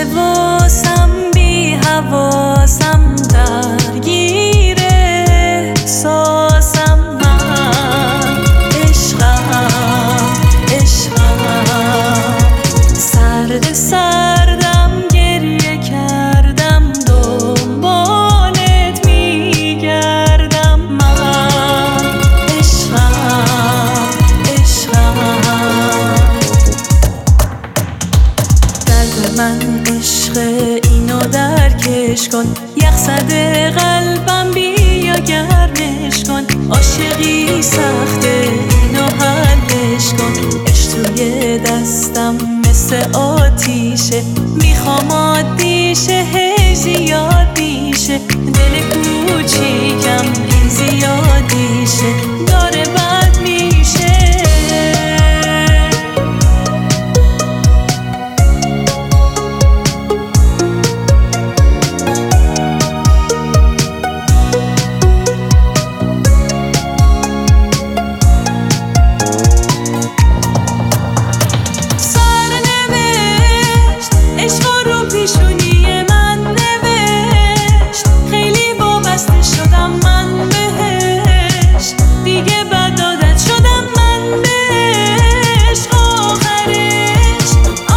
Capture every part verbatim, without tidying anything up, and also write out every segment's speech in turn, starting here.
حواسم بی حواسم درگیر احساسم من عشقم عشقم سرد سردم گریه کردم دنبالت میگردم من عشقم عشقم درد من عشق اینو درکش کن یخ زده قلبم بیا گرمش کن عاشقی سخته اینو حلش کن عشق توی دستم مثل آتیشه میخوام عادیشه هی زیاد میشه دل کوچیکم این زیادیشه داره بد میشه پیشونی من نوشت خیلی وابسته شدم من بهش دیگه بد عادت شدم من بهش آخرش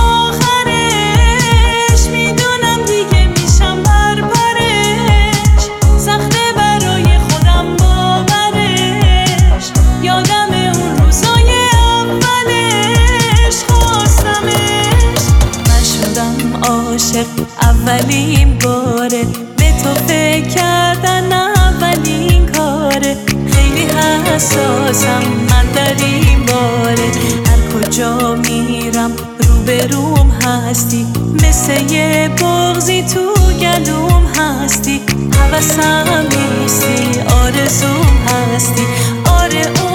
آخرش میدونم دیگه میشم برپرش سخته برای خودم باورش یادم اون روزای اولش خواستمش من شدم عاشق اولین باره به تو فکر کردن اولین کاره خیلی حساسم من در این باره هر کجا میرم روبروم هستی مثل یه بغضی تو گلوم هستی هوسم نیستی آرزوم هستی آره